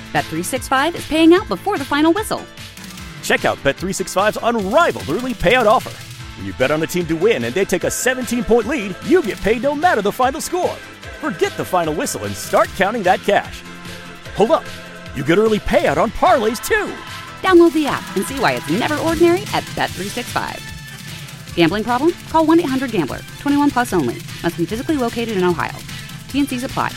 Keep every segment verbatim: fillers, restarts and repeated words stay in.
Bet three sixty-five is paying out before the final whistle. Check out Bet three sixty-five's unrivaled early payout offer. When you bet on a team to win and they take a seventeen-point lead, you get paid no matter the final score. Forget the final whistle and start counting that cash. Hold up. You get early payout on parlays, too. Download the app and see why it's never ordinary at Bet three sixty-five. Gambling problem? Call one eight hundred gambler. twenty-one plus only. Must be physically located in Ohio. T N Cs apply.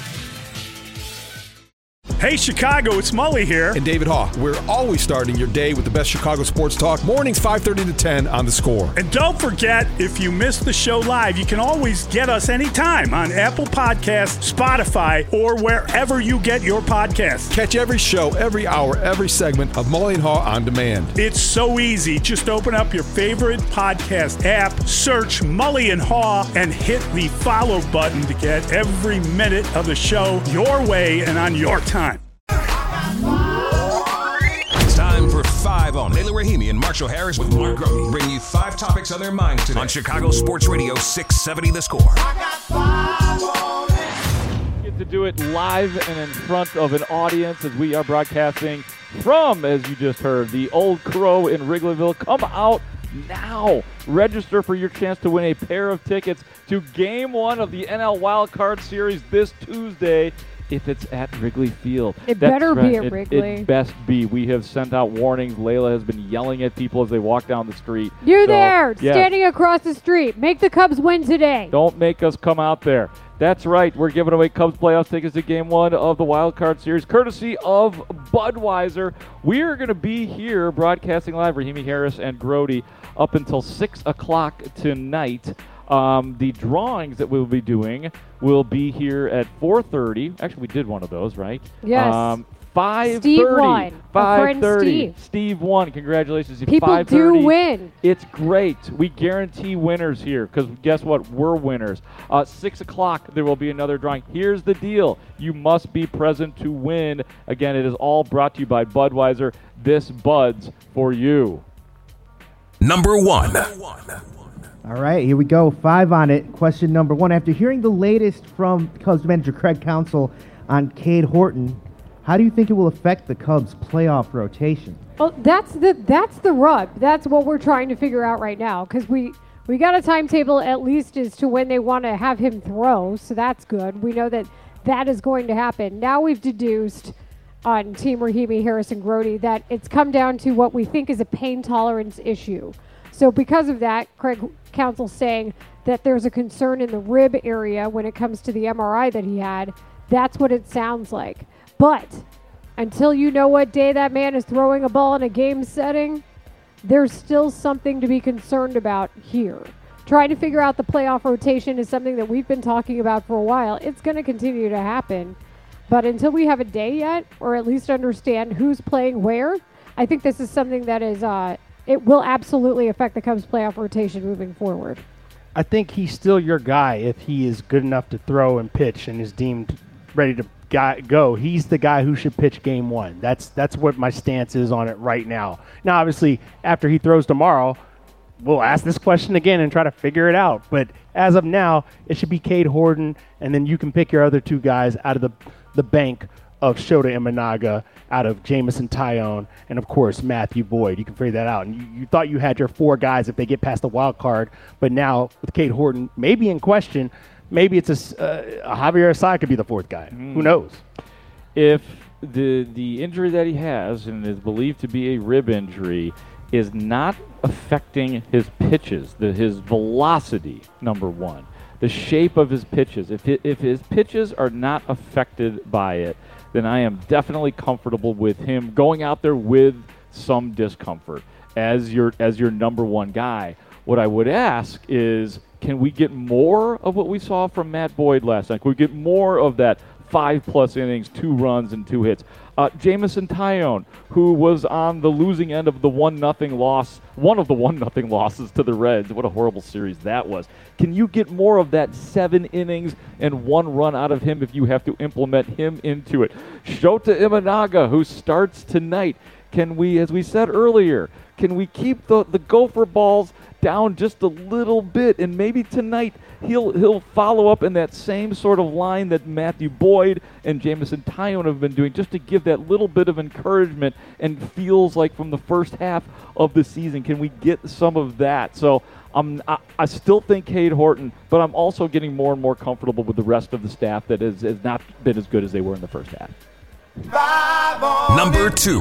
Hey, Chicago, it's Mully here. And David Haugh. We're always starting your day with the best Chicago sports talk. Mornings five thirty to ten on The Score. And don't forget, if you missed the show live, you can always get us anytime on Apple Podcasts, Spotify, or wherever you get your podcasts. Catch every show, every hour, every segment of Mully and Haugh on demand. It's so easy. Just open up your favorite podcast app, search Mully and Haugh, and hit the follow button to get every minute of the show your way and on your time. It's time for Five on. Layla Rahimi and Marshall Harris with Mark Grote bring you five topics on their minds today on Chicago Sports Radio six seventy The Score. Get to do it live and in front of an audience as we are broadcasting from, as you just heard, the Old Crow in Wrigleyville. Come out now. Register for your chance to win a pair of tickets to Game One of the N L Wild Card Series this Tuesday. If it's at Wrigley Field. It That's better right. be at it, Wrigley. It best be. We have sent out warnings. Layla has been yelling at people as they walk down the street. You're so, there, yes. standing across the street. Make the Cubs win today. Don't make us come out there. That's right. We're giving away Cubs playoff tickets to Game One of the Wild Card Series, courtesy of Budweiser. We are going to be here broadcasting live, Rahimi Harris and Grote, up until six o'clock tonight. Um, the drawings that we'll be doing will be here at four thirty. Actually, we did one of those, right? Yes. Um, five thirty. Steve won. five thirty. Steve. Steve won. Congratulations. People five thirty. do win. It's great. We guarantee winners here because guess what? We're winners. Uh, six o'clock, there will be another drawing. Here's the deal. You must be present to win. Again, it is all brought to you by Budweiser. This Bud's for you. Number one. All right, here we go. Five on it. Question number one. After hearing the latest from Cubs manager Craig Counsell on Cade Horton, how do you think it will affect the Cubs' playoff rotation? Well, that's the that's the rub. That's what we're trying to figure out right now because we, we got a timetable at least as to when they want to have him throw, so that's good. We know that that is going to happen. Now we've deduced on Team Rahimi, Harris, and Grote that it's come down to what we think is a pain tolerance issue. So because of that, Craig Counsell's saying that there's a concern in the rib area when it comes to the M R I that he had. That's what it sounds like. But until you know what day that man is throwing a ball in a game setting, there's still something to be concerned about here. Trying to figure out the playoff rotation is something that we've been talking about for a while. It's going to continue to happen. But until we have a day yet, or at least understand who's playing where, I think this is something that is... Uh, it will absolutely affect the Cubs' playoff rotation moving forward. I think he's still your guy if he is good enough to throw and pitch and is deemed ready to go. He's the guy who should pitch game one. That's that's what my stance is on it right now. Now, obviously, after he throws tomorrow, we'll ask this question again and try to figure it out. But as of now, it should be Cade Horton, and then you can pick your other two guys out of the, the bank of Shota Imanaga, out of Jameson Taillon, and of course Matthew Boyd. You can figure that out. And you, you thought you had your four guys if they get past the wild card, but now with Cade Horton maybe in question, maybe it's a, uh, a Javier Assad could be the fourth guy. Mm. Who knows? If the the injury that he has and is believed to be a rib injury is not affecting his pitches, the, his velocity, number one, the shape of his pitches, if it, if his pitches are not affected by it, then I am definitely comfortable with him going out there with some discomfort as your as your number one guy. What I would ask is, can we get more of what we saw from Matt Boyd last night? Can we get more of that five-plus innings, two runs, and two hits? Uh, Jameson Taillon, who was on the losing end of the one nothing loss, one of the one nothing losses to the Reds. What a horrible series that was. Can you get more of that seven innings and one run out of him if you have to implement him into it? Shota Imanaga, who starts tonight. Can we, as we said earlier, can we keep the, the gopher balls down just a little bit and maybe tonight he'll he'll follow up in that same sort of line that Matthew Boyd and Jamison Tyone have been doing, just to give that little bit of encouragement, and feels like from the first half of the season, can we get some of that? So um, I, I still think Cade Horton, but I'm also getting more and more comfortable with the rest of the staff that has, has not been as good as they were in the first half. Number two.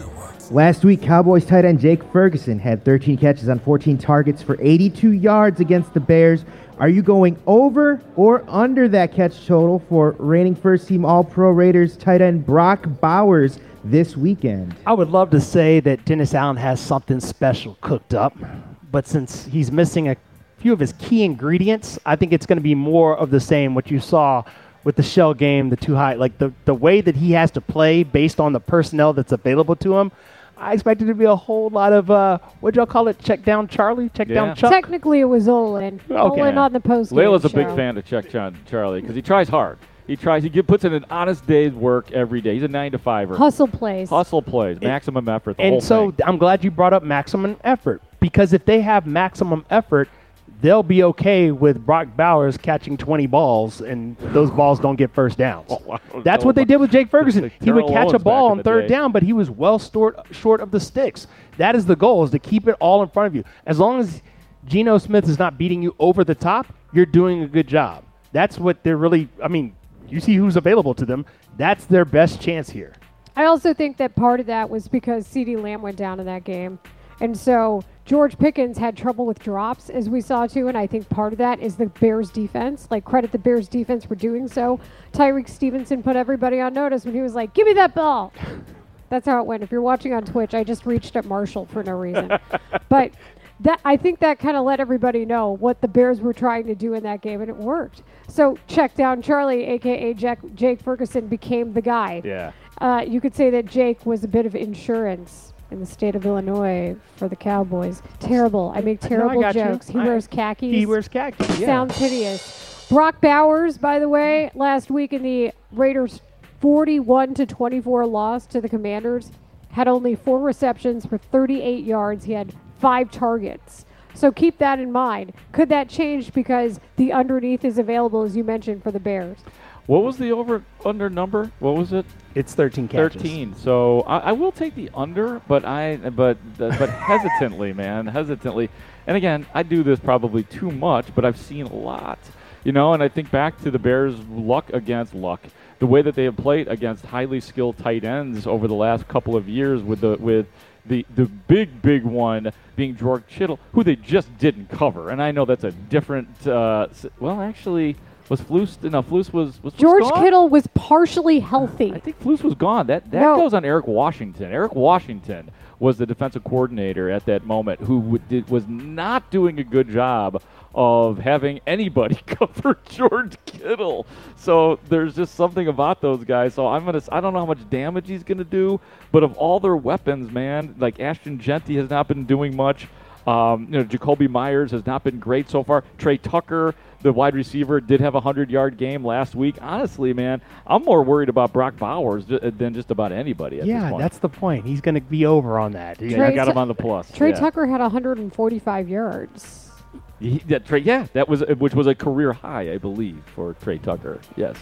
Last week, Cowboys tight end Jake Ferguson had thirteen catches on fourteen targets for eighty-two yards against the Bears. Are you going over or under that catch total for reigning first-team All-Pro Raiders tight end Brock Bowers this weekend? I would love to say that Dennis Allen has something special cooked up, but since he's missing a few of his key ingredients, I think it's going to be more of the same, what you saw with the shell game, the two high, like the, the way that he has to play based on the personnel that's available to him. I expect it to be a whole lot of, uh, what y'all call it, check down Charlie, check Yeah. down Chuck? Technically, it was Olin. Okay. Olin on the post. Layla's a big fan of Check John Charlie because he tries hard. He tries. He get, puts in an honest day's work every day. He's a nine to fiver. Hustle plays. Hustle plays. Maximum effort. The And whole so thing. I'm glad you brought up maximum effort, because if they have maximum effort, they'll be okay with Brock Bowers catching twenty balls and those balls don't get first downs. Oh, That's what they did with Jake Ferguson. Like He would Terrell catch a Owens ball back in on the third day. down, but he was well stored, short of the sticks. That is the goal, is to keep it all in front of you. As long as Geno Smith is not beating you over the top, you're doing a good job. That's what they're really, I mean, you see who's available to them. That's their best chance here. I also think that part of that was because CeeDee Lamb went down in that game. And so George Pickens had trouble with drops, as we saw too, and I think part of that is the Bears defense. Like, credit the Bears defense for doing so. Tyreek Stevenson put everybody on notice when he was like, give me that ball. That's how it went. If you're watching on Twitch, I just reached at Marshall for no reason. But that I think that kind of let everybody know what the Bears were trying to do in that game, and it worked. So check down Charlie, a k a. Jack, Jake Ferguson, became the guy. Yeah. Uh, you could say that Jake was a bit of insurance in the state of Illinois for the Cowboys. Terrible. I make No, I terrible got you. jokes. He I- wears khakis. He wears khakis, yeah. Sounds hideous. Brock Bowers, by the way, last week in the Raiders' forty-one to twenty-four loss to the Commanders, had only four receptions for thirty-eight yards. He had five targets. So keep that in mind. Could that change because the underneath is available, as you mentioned, for the Bears? What was the over under number? What was it? It's thirteen catches. Thirteen. So I, I will take the under, but I but uh, but hesitantly, man, hesitantly. And again, I do this probably too much, but I've seen a lot, you know. And I think back to the Bears' luck against luck, the way that they have played against highly skilled tight ends over the last couple of years, with the with the the big big one being George Kittle, who they just didn't cover. And I know that's a different. Uh, s- well, actually. Was Flus? No, Flus was was Flus George gone? Kittle was partially healthy. I think Flus was gone. That that No. goes on Eric Washington. Eric Washington was the defensive coordinator at that moment, who w- did, was not doing a good job of having anybody cover George Kittle. So there's just something about those guys. So I'm gonna. s- I don't know how much damage he's gonna do, but of all their weapons, man, like Ashton Genty has not been doing much. Um, you know, Jacoby Myers has not been great so far. Trey Tucker, the wide receiver, did have a hundred-yard game last week. Honestly, man, I'm more worried about Brock Bowers ju- than just about anybody at this Yeah, point. that's the point. He's going to be over on that. Yeah, Trey I got him Tu- on the plus. Trey yeah. Tucker had one hundred forty-five yards. He, yeah, Trey, yeah, that was which was a career high, I believe, for Trey Tucker. Yes,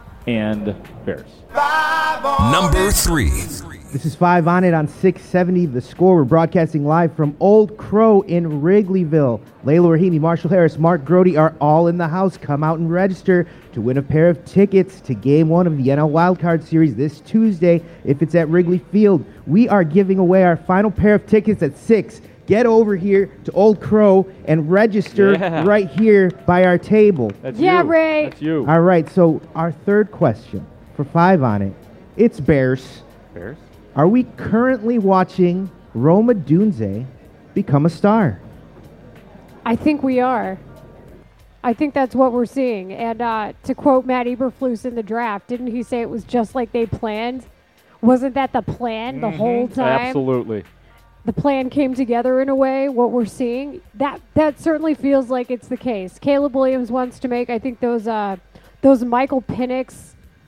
and Bears. Number three. This is Five on It on six seventy. The Score. We're broadcasting live from Old Crow in Wrigleyville. Layla Rahimi, Marshall Harris, Mark Grody are all in the house. Come out and register to win a pair of tickets to Game One of the N L Wildcard Series this Tuesday. If it's at Wrigley Field, we are giving away our final pair of tickets at six. Get over here to Old Crow and register Yeah. right here by our table. That's Yeah, you. Ray. That's you. All right. So our third question for Five on It. It's Bears. Bears. Are we currently watching Roma Dunze become a star? I think we are. I think that's what we're seeing. And uh, to quote Matt Eberflus in the draft, didn't he say it was just like they planned? Wasn't that the plan the whole time? Absolutely. The plan came together in a way. What we're seeing, that that certainly feels like it's the case. Caleb Williams wants to make, I think those uh, those Michael Penix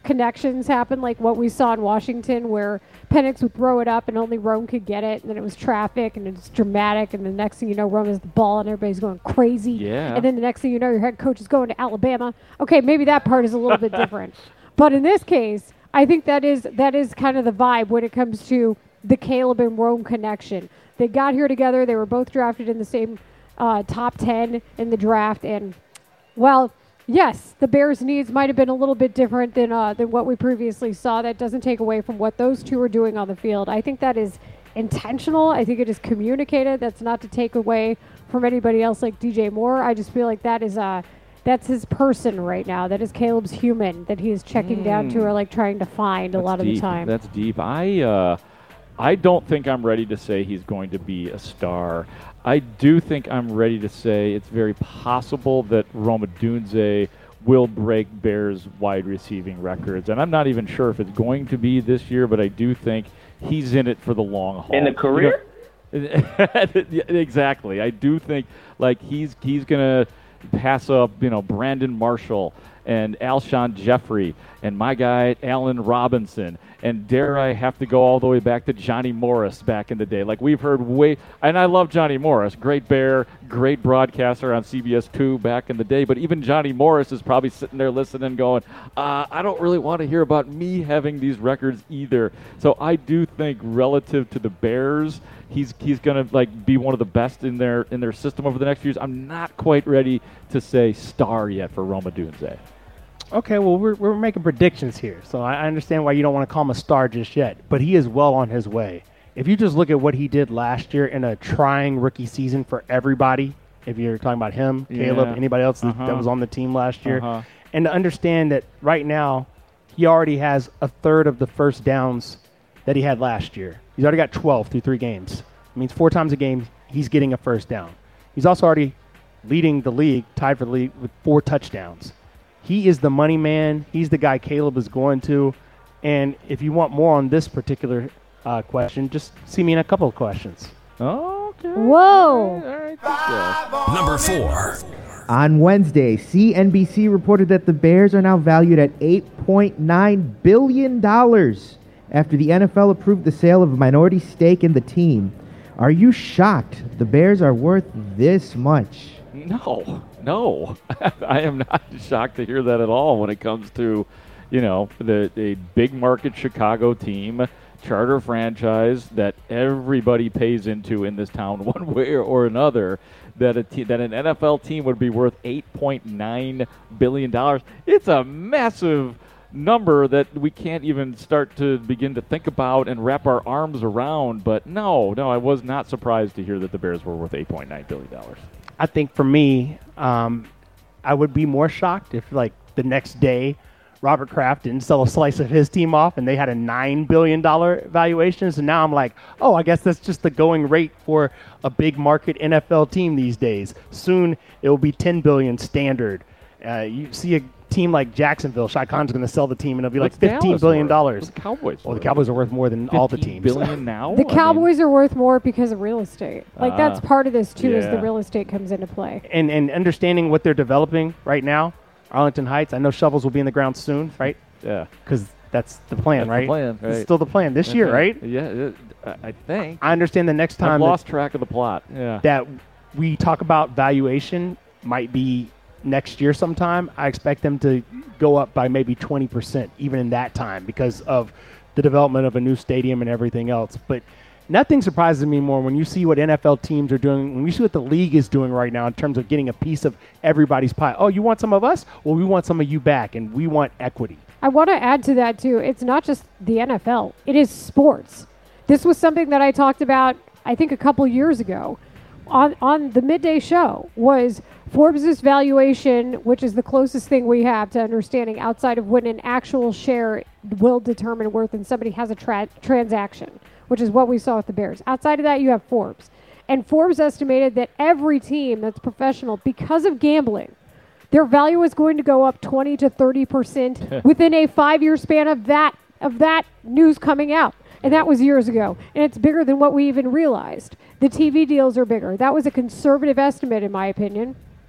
connections happen, like what we saw in Washington, where Penix would throw it up and only Rome could get it, and then it was traffic and it's dramatic, and the next thing you know, Rome has the ball and everybody's going crazy. Yeah. And then the next thing you know, your head coach is going to Alabama. Okay, maybe that part is a little bit different. But in this case, I think that is that is kind of the vibe when it comes to the Caleb and Rome connection. They got here together. They were both drafted in the same uh, top ten in the draft, and well, yes, the Bears' needs might have been a little bit different than uh, than what we previously saw. That doesn't take away from what those two are doing on the field. I think that is intentional. I think it is communicated. That's not to take away from anybody else like D J Moore. I just feel like that is uh, that's his person right now. That is Caleb's human that he is checking mm. down to or like trying to find That's a lot deep. of the time. That's deep. I uh, I don't think I'm ready to say he's going to be a star. I do think I'm ready to say it's very possible that Rome Odunze will break Bears wide receiving records. And I'm not even sure if it's going to be this year, but I do think he's in it for the long haul. In the career? You know, exactly. I do think like he's he's going to pass up, you know, Brandon Marshall and Alshon Jeffrey and my guy Allen Robinson, and dare I have to go all the way back to Johnny Morris back in the day. Like we've heard way, and I love Johnny Morris, great Bear, great broadcaster on C B S two back in the day, but even Johnny Morris is probably sitting there listening going, uh, I don't really want to hear about me having these records either. So I do think relative to the Bears, he's he's going to like be one of the best in their in their system over the next few years. I'm not quite ready to say star yet for Rome Odunze. Okay, well, we're, we're making predictions here, so I understand why you don't want to call him a star just yet, but he is well on his way. If you just look at what he did last year in a trying rookie season for everybody, if you're talking about him, yeah. Caleb, anybody else uh-huh. that was on the team last year, uh-huh. and to understand that right now he already has a third of the first downs that he had last year. He's already got twelve through three games. It means four times a game he's getting a first down. He's also already leading the league, tied for the league with four touchdowns. He is the money man. He's the guy Caleb is going to. And if you want more on this particular uh, question, just see me in a couple of questions. Okay. Whoa. All right. All right. Number four. On Wednesday, C N B C reported that the Bears are now valued at eight point nine billion dollars after the N F L approved the sale of a minority stake in the team. Are you shocked the Bears are worth this much? No, no. I am not shocked to hear that at all when it comes to, you know, the a big market Chicago team, charter franchise that everybody pays into in this town one way or another, that a te- that an N F L team would be worth eight point nine billion dollars. It's a massive number that we can't even start to begin to think about and wrap our arms around. But no, no, I was not surprised to hear that the Bears were worth eight point nine billion dollars. I think for me, um, I would be more shocked if, like, the next day Robert Kraft didn't sell a slice of his team off and they had a nine billion dollars valuation. So now I'm like, oh, I guess that's just the going rate for a big market N F L team these days. Soon it will be ten billion dollars standard. Uh, you see a team like Jacksonville, Shai Khan's going to sell the team and it'll be What's like fifteen billion dollars. What's the Cowboys Well, the worth? Cowboys are worth more than all the teams. fifteen billion now? The I Cowboys mean, are worth more because of real estate. Like, Ah, that's part of this, too, is the yeah. real estate comes into play. And, and understanding what they're developing right now, Arlington Heights, I know shovels will be in the ground soon, right? yeah. Because that's the plan, That's the right? plan, right. It's still the plan this That's year, right? Yeah, it, I I think. I understand the next time I've that- lost track of the plot. Yeah. that we talk about valuation might be next year sometime. I expect them to go up by maybe twenty percent even in that time because of the development of a new stadium and everything else. But nothing surprises me more when you see what N F L teams are doing, when you see what the league is doing right now in terms of getting a piece of everybody's pie. Oh, you want some of us? Well, we want some of you back, and we want equity. I want to add to that, too. It's not just the N F L. It is sports. This was something that I talked about, I think, a couple years ago on, on the midday show, was Forbes' valuation, which is the closest thing we have to understanding outside of when an actual share will determine worth and somebody has a tra- transaction, which is what we saw with the Bears. Outside of that, you have Forbes. And Forbes estimated that every team that's professional, because of gambling, their value is going to go up twenty to thirty percent within a five-year span of that of that news coming out. And that was years ago. And it's bigger than what we even realized. The T V deals are bigger. That was a conservative estimate, in my opinion.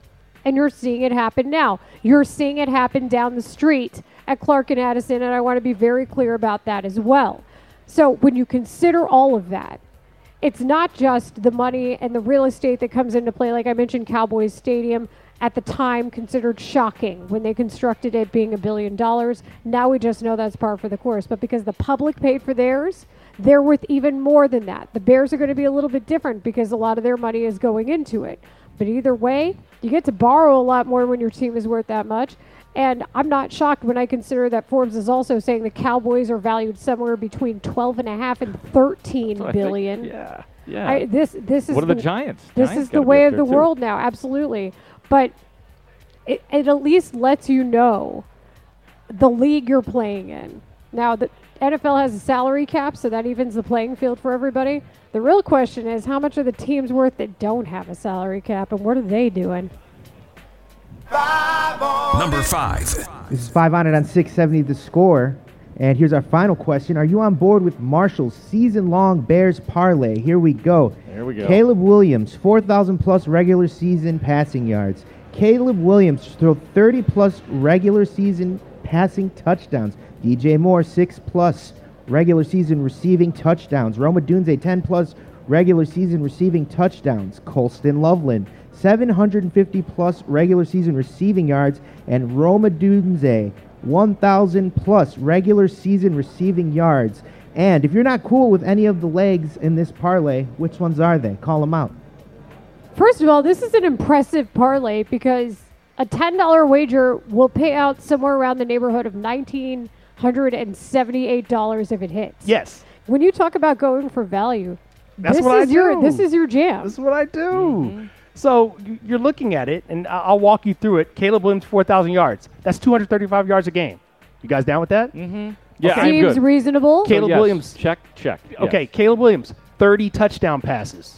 And you're seeing it happen now. You're seeing it happen down the street at Clark and Addison, and I want to be very clear about that as well. So when you consider all of that, it's not just the money and the real estate that comes into play. Like I mentioned, Cowboys Stadium at the time considered shocking when they constructed it being a billion dollars. Now we just know that's par for the course. But because the public paid for theirs, they're worth even more than that. The Bears are going to be a little bit different because a lot of their money is going into it. But either way, you get to borrow a lot more when your team is worth that much. And I'm not shocked when I consider that Forbes is also saying the Cowboys are valued somewhere between twelve and a half and thirteen billion. Think, yeah, yeah. I, this this is what are the, the Giants? This Giants is the way of the too. world now. Absolutely, but it, it at least lets you know the league you're playing in. Now the N F L has a salary cap, so that evens the playing field for everybody. The real question is, how much are the teams worth that don't have a salary cap, and what are they doing? Number five. This is five on it on six seventy The Score. And here's our final question. Are you on board with Marshall's season-long Bears parlay? Here we go. There we go. Caleb Williams, four thousand plus regular season passing yards. Caleb Williams throw thirty plus regular season passing touchdowns. D J Moore, six plus regular season receiving touchdowns. Roma Dunze, ten plus regular season receiving touchdowns. Colston Loveland, seven hundred fifty plus regular season receiving yards. And Roma Dunze, one thousand plus regular season receiving yards. And if you're not cool with any of the legs in this parlay, which ones are they? Call them out. First of all, this is an impressive parlay because a ten dollar wager will pay out somewhere around the neighborhood of one thousand nine hundred seventy-eight dollars if it hits. Yes. When you talk about going for value, That's this what is I your do. this is your jam. This is what I do. Mm-hmm. So y- you're looking at it, and I- I'll walk you through it. Caleb Williams, four thousand yards. That's two hundred thirty-five yards a game. You guys down with that? Mm-hmm. Yeah, Okay. I'm Seems good. reasonable. Caleb So yes, Williams. check, check. Okay, yes. Caleb Williams, thirty touchdown passes.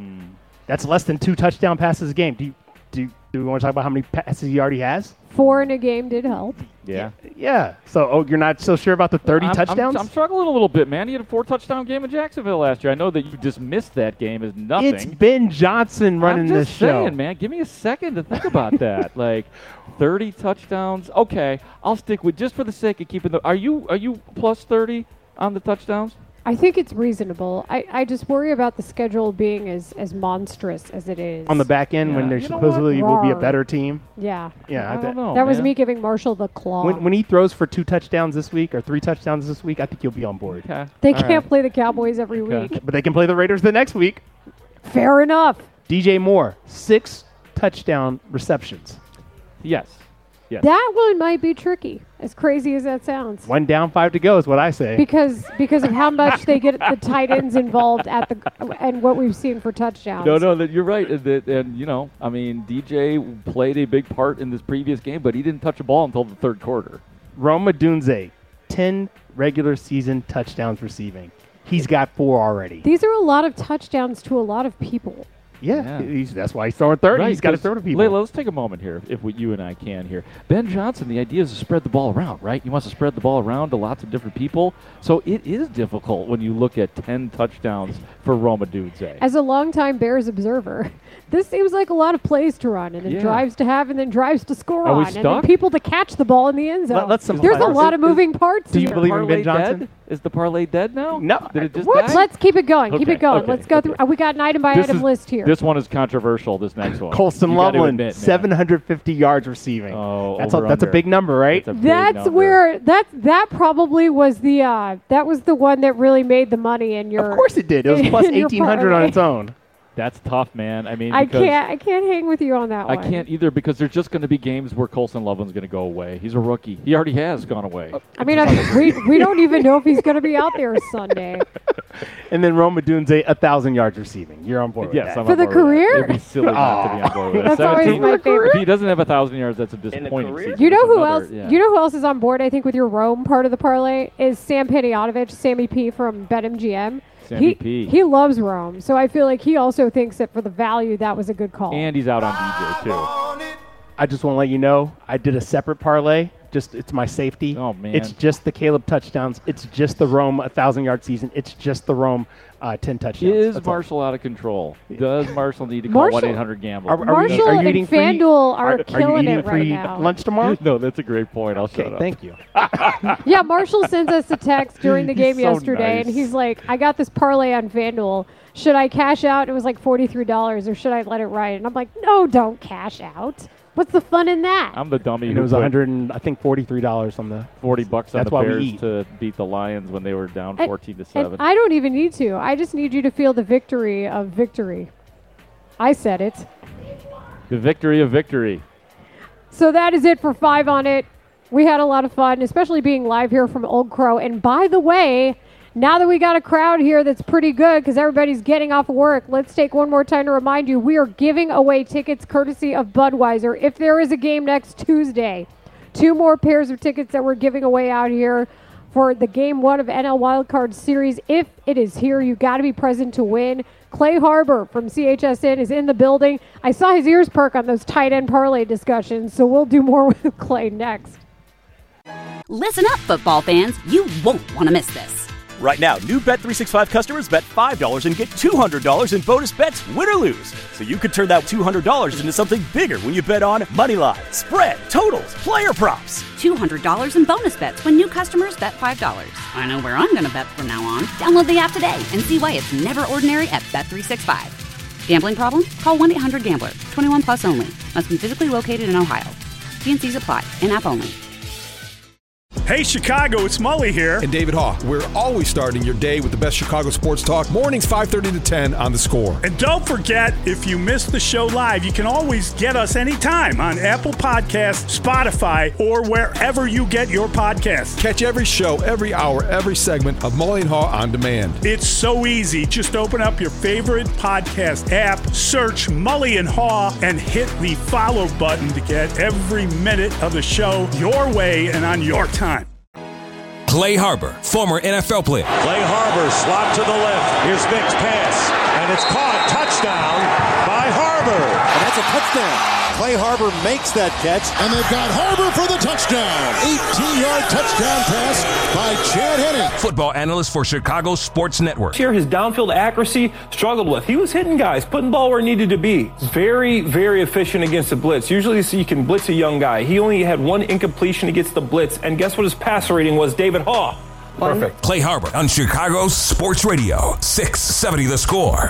That's less than two touchdown passes a game. Do you, do you, do we want to talk about how many passes he already has? Four in a game did help. Yeah. Yeah. So, oh, you're not so sure about the thirty I'm, touchdowns? I'm, I'm struggling a little bit, man. He had a four-touchdown game in Jacksonville last year. I know that you dismissed that game as nothing. It's Ben Johnson running I'm this just show. saying, man. Give me a second to think about that. Like, thirty touchdowns. Okay, I'll stick with just for the sake of keeping the. Are you are you plus thirty on the touchdowns? I think it's reasonable. I, I just worry about the schedule being as, as monstrous as it is. On the back end, when Yeah. there You know supposedly will be a Rawr. better team. Yeah. Yeah, I bet- don't know. that was man. me giving Marshall the claw. When, when he throws for two touchdowns this week or three touchdowns this week, I think you'll be on board. Okay. they all can't right. play the Cowboys every Okay. week. But they can play the Raiders the next week. Fair enough. D J Moore, six touchdown receptions. Yes. Yes. That one might be tricky, as crazy as that sounds. One down, five to go is what I say. Because because of how much they get the tight ends involved at the and what we've seen for touchdowns. No, no, that you're right. And, that, and you know, I mean, D J played a big part in this previous game, but he didn't touch a ball until the third quarter. Roma Dunze, ten regular season touchdowns receiving. He's got four already. These are a lot of touchdowns to a lot of people. Yeah, Yeah. He's, that's why he's throwing thirty. Right, he's got to 'cause throw to people. Layla, let's take a moment here, if we, you and I can here. Ben Johnson, the idea is to spread the ball around, right? He wants to spread the ball around to lots of different people. So it is difficult when you look at ten touchdowns for Roma Dunze. As a longtime Bears observer, this seems like a lot of plays to run, and then Yeah. drives to have, and then drives to score Are we on, and then stuck? people to catch the ball in the end zone. Let- let's There's a simplify lot this. of moving parts Do you here. believe in Ben Parlay Johnson? dead? Is the parlay dead now? No. Did it just What? die? Let's keep it going. Keep Okay, it going. okay, Let's go okay. through. Uh, we got an item by This item is- list here. This one is controversial, this next one. Colston You gotta Loveland, admit, man. seven hundred fifty yards receiving. Oh, that's a, over that's a under. big number, right? That's a big That's number. where that that probably was the uh, that was the one that really made the money in your. Of course it did. It was plus in your eighteen hundred on parlay. its own. That's tough, man. I mean, I because can't I can't hang with you on that I one. can't either because there's just going to be games where Colston Loveland's going to go away. He's a rookie. He already has gone away. I mean, I, we we don't even know if he's going to be out there Sunday. And then Roma Dunze, a thousand yards receiving. You're on board. Yes, with I'm that. For on the board with that. career? It'd be silly not to be on board with that. That's always seventeen my favorite. If he doesn't have a thousand yards, that's a disappointing career? season. You know That's who another- else? yeah. You know who else is on board? I think with your Rome part of the parlay is Sam Panayotovich, Sammy P from BetMGM. Sammy he, P. He loves Rome, so I feel like he also thinks that for the value that was a good call. And he's out on D J too. I just want to let you know, I did a separate parlay Just it's my safety. Oh, man. It's just the Caleb touchdowns. It's just the Rome one thousand yard season. It's just the Rome uh, ten touchdowns. Is That's all. Marshall out of control? Does Marshall need to call Marshall- one eight hundred gambler? Are, are Marshall you, are you and eating free- FanDuel are are, killing are you eating it right free now. lunch tomorrow? No, that's a great point. I'll Okay, shut up. thank you. Yeah, Marshall sends us a text during the game He's so yesterday, nice. and he's like, I got this parlay on FanDuel. Should I cash out? It was like forty-three dollars, or should I let it ride? And I'm like, no, don't cash out. What's the fun in that? I'm the dummy And who it was put one hundred and I think forty-three dollars on the. forty bucks on That's the why we Bears eat. to beat the Lions when they were down And- fourteen to And seven. I don't even need to. I just need you to feel the victory of victory. I said it. The victory of victory. So that is it for Five on It. We had a lot of fun, especially being live here from Old Crow. And by the way, now that we got a crowd here that's pretty good because everybody's getting off work, let's take one more time to remind you we are giving away tickets courtesy of Budweiser if there is a game next Tuesday. Two more pairs of tickets that we're giving away out here for the game one of N L Wildcard Series. If it is here, you got to be present to win. Clay Harbor from C H S N is in the building. I saw his ears perk on those tight end parlay discussions, so we'll do more with Clay next. Listen up, football fans. You won't want to miss this. Right now, new Bet three sixty-five customers bet five dollars and get two hundred dollars in bonus bets, win or lose. So you could turn that two hundred dollars into something bigger when you bet on moneyline, spread, totals, player props. two hundred dollars in bonus bets when new customers bet five dollars. I know where I'm going to bet from now on. Download the app today and see why it's never ordinary at Bet three sixty-five. Gambling problem? Call one eight hundred gambler. twenty-one plus only. Must be physically located in Ohio. T and Cs apply. In-app only. Hey, Chicago, it's Mully here. And David Haw. We're always starting your day with the best Chicago sports talk. Mornings five thirty to ten on The Score. And don't forget, if you missed the show live, you can always get us anytime on Apple Podcasts, Spotify, or wherever you get your podcasts. Catch every show, every hour, every segment of Mully and Haw on demand. It's so easy. Just open up your favorite podcast app, search Mully and Haw, and hit the follow button to get every minute of the show your way and on your time. Clay Harbor, former N F L player. Clay Harbor, slot to the left. Here's Vick's pass, and it's caught. Touchdown by Harbor. And that's a touchdown. Clay Harbor makes that catch. And they've got Harbor for the touchdown. eighteen-yard touchdown pass by Chad Henne. Football analyst for Chicago Sports Network. Here, his downfield accuracy struggled with. He was hitting guys, putting the ball where it needed to be. Very, very efficient against the blitz. Usually you can blitz a young guy. He only had one incompletion against the blitz, and guess what his passer rating was? David Haw. Perfect. Clay Harbor on Chicago Sports Radio, six seventy The Score.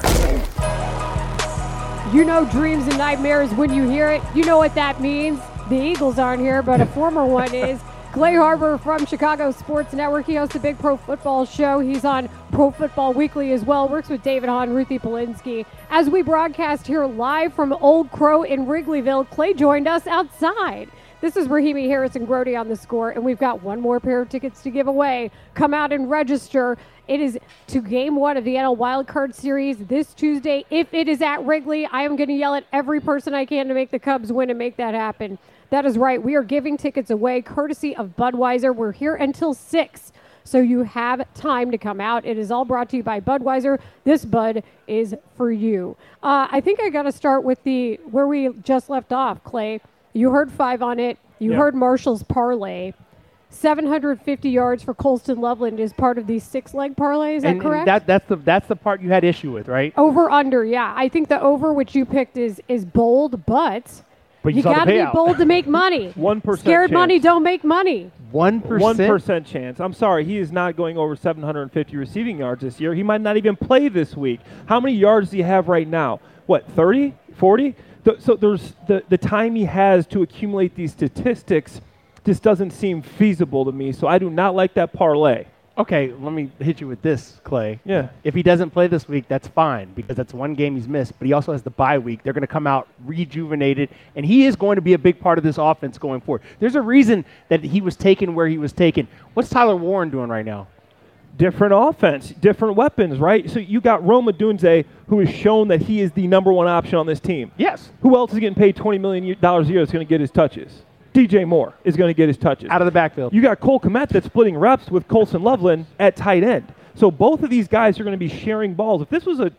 You know dreams and nightmares when you hear it. You know what that means. The Eagles aren't here, but a former one is. Clay Harbor from Chicago Sports Network. He hosts a big pro football show. He's on Pro Football Weekly as well. Works with David Haw and Ruthie Polinsky. As we broadcast here live from Old Crow in Wrigleyville, Clay joined us outside. This is Rahimi Harris and Grody on The Score, and we've got one more pair of tickets to give away. Come out and register. It is to game one of the N L Wildcard Series this Tuesday. If it is at Wrigley, I am going to yell at every person I can to make the Cubs win and make that happen. That is right. We are giving tickets away courtesy of Budweiser. We're here until six, so you have time to come out. It is all brought to you by Budweiser. This Bud is for you. Uh, I think I got to start with the where we just left off, Clay. You heard five on it. You Yeah. heard Marshall's parlay. seven hundred fifty yards for Colston Loveland is part of the six-leg parlay. Is that and, correct? And that, that's the that's the part you had issue with, right? Over under, yeah. I think the over which you picked is is bold, but, But you you saw the got to be payout. bold to make money. One percent Scared chance. money don't make money. One percent. One percent chance. I'm sorry, he is not going over seven hundred fifty receiving yards this year. He might not even play this week. How many yards do you have right now? What, thirty, forty? Th- so there's the the time he has to accumulate these statistics just doesn't seem feasible to me. So I do not like that parlay. Okay, let me hit you with this, Clay. Yeah. If he doesn't play this week, that's fine because that's one game he's missed. But he also has the bye week. They're going to come out rejuvenated, and he is going to be a big part of this offense going forward. There's a reason that he was taken where he was taken. What's Tyler Warren doing right now? Different offense, different weapons, right? So you got Rome Odunze, who has shown that he is the number one option on this team. Yes. Who else is getting paid twenty million dollars a year that's going to get his touches? D J Moore is going to get his touches. Out of the backfield. You got Cole Kmet that's splitting reps with Colson Loveland at tight end. So both of these guys are going to be sharing balls. If this was a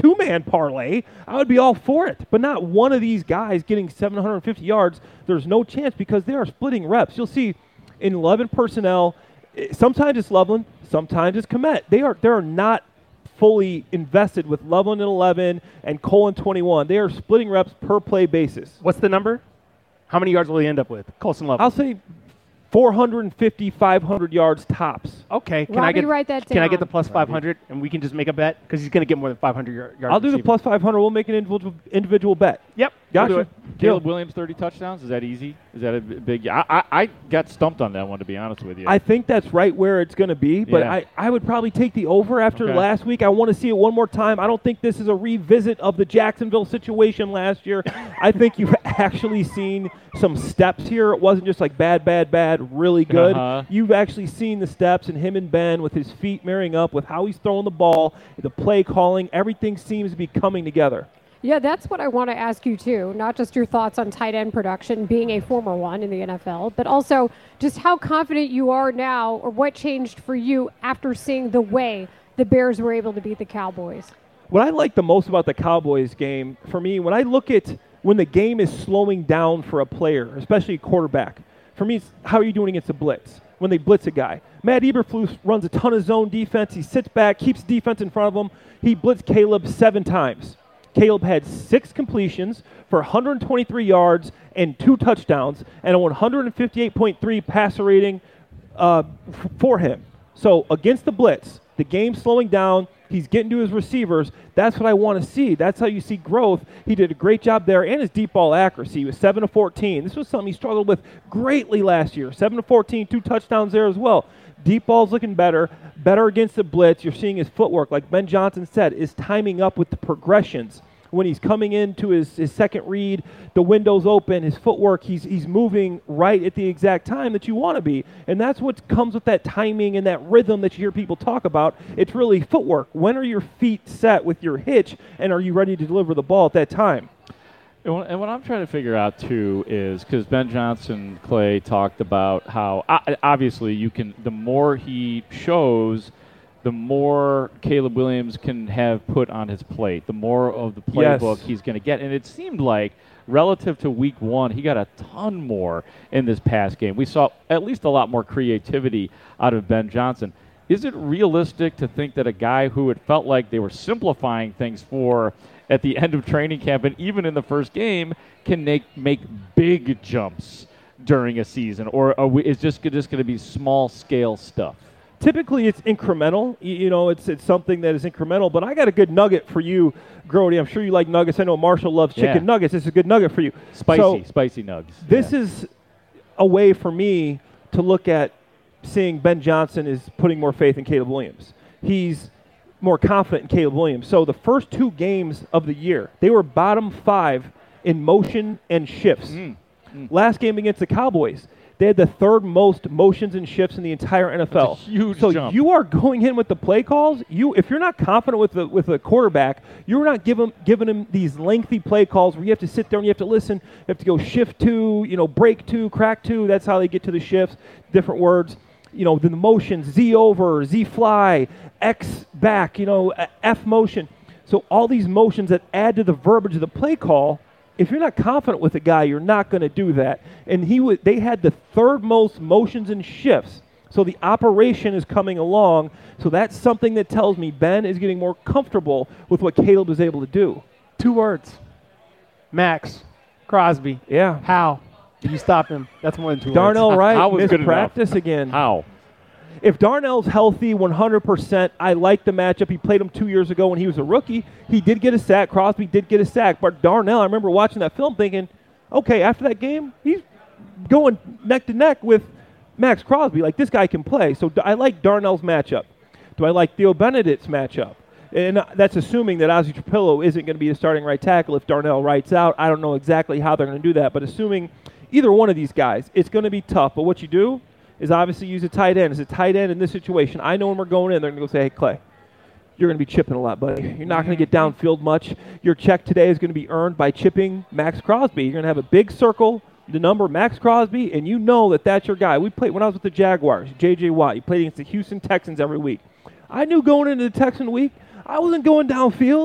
two-man parlay, I would be all for it. But not one of these guys getting seven hundred fifty yards. There's no chance because they are splitting reps. You'll see in eleven personnel, sometimes it's Loveland, sometimes it's Kmet. They are, they are not fully invested with Loveland in eleven and Cole in twenty-one. They are splitting reps per play basis. What's the number? How many yards will he end up with? Colson Loveland. I'll say four fifty, five hundred yards tops. Okay. Can Robbie, I get write that Can I down. get the plus five hundred and we can just make a bet because he's going to get more than five hundred yards? I'll do the plus five hundred. We'll make an individual individual bet. Yep. Gotcha. We'll do it. Caleb Williams, thirty touchdowns. Is that easy? Is that a b- big? I, I I got stumped on that one, to be honest with you. I think that's right where it's going to be, but Yeah. I, I would probably take the over after Okay. last week. I want to see it one more time. I don't think this is a revisit of the Jacksonville situation last year. I think you've actually seen some steps here. It wasn't just like bad, bad, bad, really good. Uh-huh. You've actually seen the steps, and him and Ben with his feet marrying up with how he's throwing the ball, the play calling, everything seems to be coming together. Yeah, that's what I want to ask you, too. Not just your thoughts on tight end production, being a former one in the N F L, but also just how confident you are now or what changed for you after seeing the way the Bears were able to beat the Cowboys. What I like the most about the Cowboys game, for me, when I look at when the game is slowing down for a player, especially a quarterback, for me, it's how are you doing against a blitz? When they blitz a guy. Matt Eberflus runs a ton of zone defense. He sits back, keeps defense in front of him. He blitzed Caleb seven times. Caleb had six completions for one hundred twenty-three yards and two touchdowns and a one fifty-eight point three passer rating uh, f- for him. So against the blitz, the game's slowing down. He's getting to his receivers. That's what I want to see. That's how you see growth. He did a great job there, and his deep ball accuracy. He was seven of fourteen. This was something he struggled with greatly last year. seven of fourteen, two touchdowns there as well. Deep ball's looking better, better against the blitz. You're seeing his footwork, like Ben Johnson said, is timing up with the progressions. When he's coming into his, his second read, the window's open, his footwork, he's he's moving right at the exact time that you want to be. And that's what comes with that timing and that rhythm that you hear people talk about. It's really footwork. When are your feet set with your hitch, and are you ready to deliver the ball at that time? And what, and what I'm trying to figure out, too, is because Ben Johnson, Clay, talked about how uh, obviously you can, the more he shows, the more Caleb Williams can have put on his plate, the more of the playbook Yes. he's going to get. And it seemed like, relative to week one, he got a ton more in this past game. We saw at least a lot more creativity out of Ben Johnson. Is it realistic to think that a guy who it felt like they were simplifying things for at the end of training camp and even in the first game can make, make big jumps during a season? Or are we, is just, just going to be small-scale stuff? Typically, it's incremental. You, you know, it's it's something that is incremental. But I got a good nugget for you, Grody. I'm sure you like nuggets. I know Marshall loves chicken Yeah. nuggets. This is a good nugget for you. Spicy, So spicy nugs. this Yeah. is a way for me to look at seeing Ben Johnson is putting more faith in Caleb Williams. He's more confident in Caleb Williams. So the first two games of the year, they were bottom five in motion and shifts. Mm. Mm. Last game against the Cowboys, they had the third most motions and shifts in the entire N F L. That's a huge so jump. you are going in with the play calls. You, if you're not confident with the with the quarterback, you're not giving giving him these lengthy play calls where you have to sit there and you have to listen. You have to go shift two, you know, break two, crack two. That's how they get to the shifts. Different words. You know, the motions, Z over, Z fly, X back, you know, F motion. So all these motions that add to the verbiage of the play call, if you're not confident with a guy, you're not going to do that. And he w- they had the third most motions and shifts. So the operation is coming along. So that's something that tells me Ben is getting more comfortable with what Caleb was able to do. Two words. Max Crosby. Yeah. How did you stop him? That's more than two Darnell words. Wright How was missed good enough? practice again. How? If Darnell's healthy one hundred percent, I like the matchup. He played him two years ago when he was a rookie. He did get a sack. Crosby did get a sack. But Darnell, I remember watching that film thinking, okay, after that game, he's going neck to neck with Max Crosby. Like, this guy can play. So I like Darnell's matchup. Do I like Theo Benedict's matchup? And that's assuming that Ozzie Trapillo isn't going to be the starting right tackle if Darnell Wright's out. I don't know exactly how they're going to do that. But assuming either one of these guys, it's going to be tough. But what you do is obviously use a tight end. As a tight end in this situation, I know when we're going in, they're going to go say, hey, Clay, you're going to be chipping a lot, buddy. You're not going to get downfield much. Your check today is going to be earned by chipping Max Crosby. You're going to have a big circle, the number Max Crosby, and you know that that's your guy. We played when I was with the Jaguars, J J Watt. He played against the Houston Texans every week. I knew going into the Texan week, I wasn't going downfield.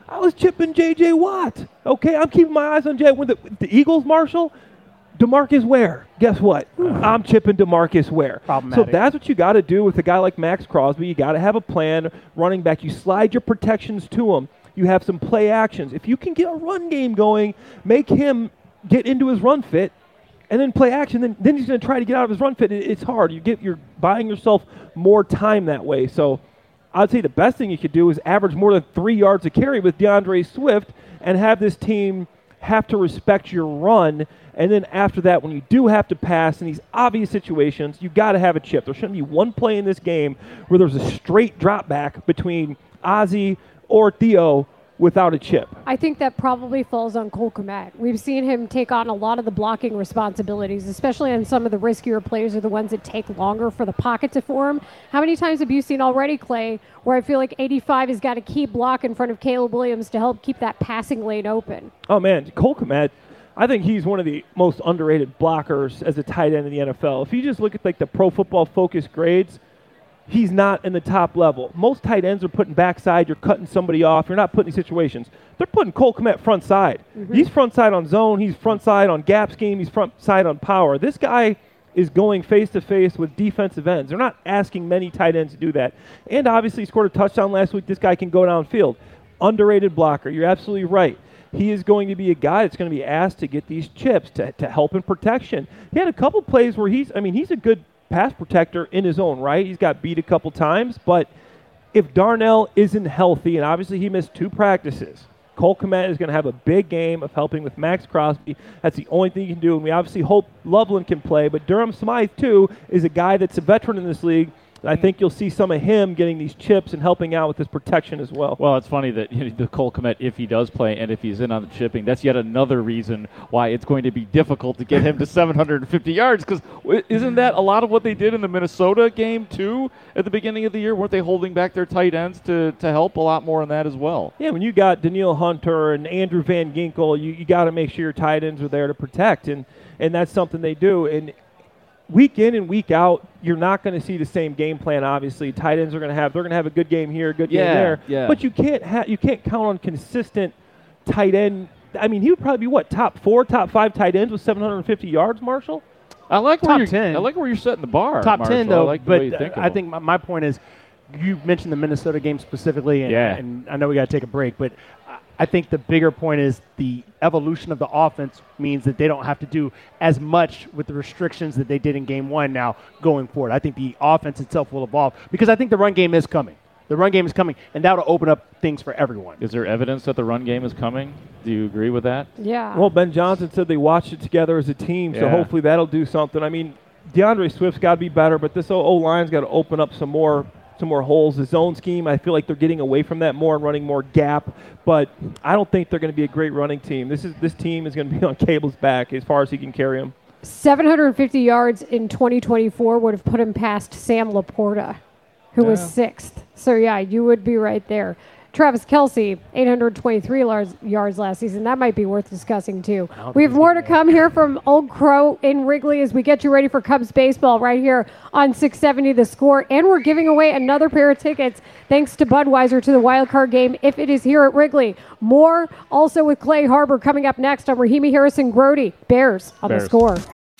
I was chipping J J. Watt. Okay, I'm keeping my eyes on Jay. When the, the Eagles, Marshall, DeMarcus Ware. Guess what? I'm chipping DeMarcus Ware. Problematic. So that's what you got to do with a guy like Max Crosby. You got to have a plan. Running back, you slide your protections to him. You have some play actions. If you can get a run game going, make him get into his run fit, and then play action, then, then he's going to try to get out of his run fit. It, it's hard. You get, you're buying yourself more time that way. So I'd say the best thing you could do is average more than three yards a carry with DeAndre Swift and have this team have to respect your run. And then after that, when you do have to pass in these obvious situations, you got to have a chip. There shouldn't be one play in this game where there's a straight drop back between Ozzie or Theo without a chip. I think that probably falls on Cole Kmet. We've seen him take on a lot of the blocking responsibilities, especially on some of the riskier plays or the ones that take longer for the pocket to form. How many times have you seen already, Clay, where I feel like eighty-five has got a key block in front of Caleb Williams to help keep that passing lane open? Oh, man, Cole Kmet, I think he's one of the most underrated blockers as a tight end in the N F L. If you just look at like the Pro Football Focus grades, he's not in the top level. Most tight ends are putting backside. You're cutting somebody off. You're not putting these situations. They're putting Cole Kmet front side. Mm-hmm. He's front side on zone. He's front side on gap scheme. He's front side on power. This guy is going face-to-face with defensive ends. They're not asking many tight ends to do that. And obviously he scored a touchdown last week. This guy can go downfield. Underrated blocker. You're absolutely right. He is going to be a guy that's going to be asked to get these chips to, to help in protection. He had a couple plays where he's, I mean, he's a good pass protector in his own right. He's got beat a couple times, but if Darnell isn't healthy, and obviously he missed two practices, Cole Kmet is going to have a big game of helping with Max Crosby. That's the only thing you can do, and we obviously hope Loveland can play, but Durham Smythe, too, is a guy that's a veteran in this league. I think you'll see some of him getting these chips and helping out with his protection as well. Well, it's funny that you know, the Cole Kmet, if he does play and if he's in on the chipping, that's yet another reason why it's going to be difficult to get him to seven hundred fifty yards, because isn't that a lot of what they did in the Minnesota game, too, at the beginning of the year? Weren't they holding back their tight ends to, to help a lot more in that as well? Yeah, when you got Danielle Hunter and Andrew Van Ginkel, you, you got to make sure your tight ends are there to protect, and, and that's something they do. And week in and week out, you're not going to see the same game plan. Obviously, tight ends are going to have they're going to have a good game here, a good yeah, game there. Yeah. But you can't ha- you can't count on consistent tight end. I mean, he would probably be what top four, top five tight ends with seven hundred fifty yards. Marshall, I like top where you're, ten. I like where you're setting the bar. Top Marshall. ten though, I like but the way you think uh, of I him. think my, my point is, you mentioned the Minnesota game specifically, and, yeah. and I know we got to take a break, but I think the bigger point is the evolution of the offense means that they don't have to do as much with the restrictions that they did in game one now going forward. I think the offense itself will evolve because I think the run game is coming. The run game is coming, and that will open up things for everyone. Is there evidence that the run game is coming? Do you agree with that? Yeah. Well, Ben Johnson said they watched it together as a team, so Yeah. hopefully that'll do something. I mean, DeAndre Swift's got to be better, but this O-line's got to open up some more some more holes. The zone scheme, I feel like they're getting away from that more and running more gap, but I don't think they're going to be a great running team. This is this team is going to be on Cable's back as far as he can carry them. seven hundred fifty yards in twenty twenty-four would have put him past Sam Laporta, who Yeah. was sixth. So, yeah, you would be right there. Travis Kelce, eight hundred twenty-three yards, yards last season. That might be worth discussing, too. We have more to come here from Old Crow in Wrigley as we get you ready for Cubs baseball right here on six seventy The Score. And we're giving away another pair of tickets thanks to Budweiser to the wild card game if it is here at Wrigley. More also with Clay Harbor coming up next on Rahimi Harrison Grody. Bears on Bears. The Score.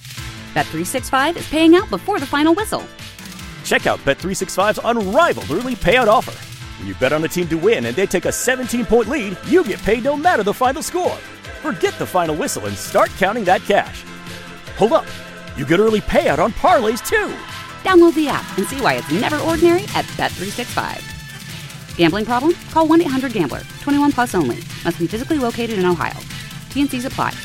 Bet three sixty-five is paying out before the final whistle. Check out Bet three sixty-five's unrivaled early payout offer. When you bet on a team to win and they take a seventeen-point lead, you get paid no matter the final score. Forget the final whistle and start counting that cash. Hold up. You get early payout on parlays, too. Download the app and see why it's never ordinary at Bet three sixty-five. Gambling problem? Call one eight hundred gambler. twenty-one plus only. Must be physically located in Ohio. T N Cs apply.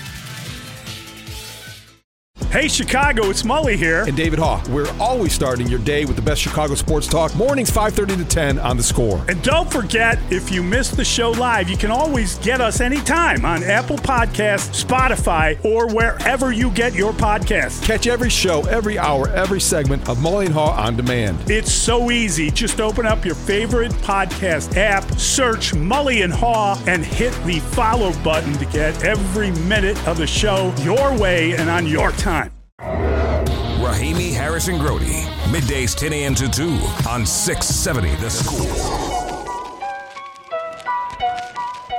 Hey, Chicago, it's Mully here. And David Haw. We're always starting your day with the best Chicago sports talk. Mornings five thirty to ten on The Score. And don't forget, if you missed the show live, you can always get us anytime on Apple Podcasts, Spotify, or wherever you get your podcasts. Catch every show, every hour, every segment of Mully and Haw on demand. It's so easy. Just open up your favorite podcast app, search Mully and Haw, and hit the follow button to get every minute of the show your way and on your time. Rahimi Harrison Grody, middays ten a.m. to two on six seventy The Score.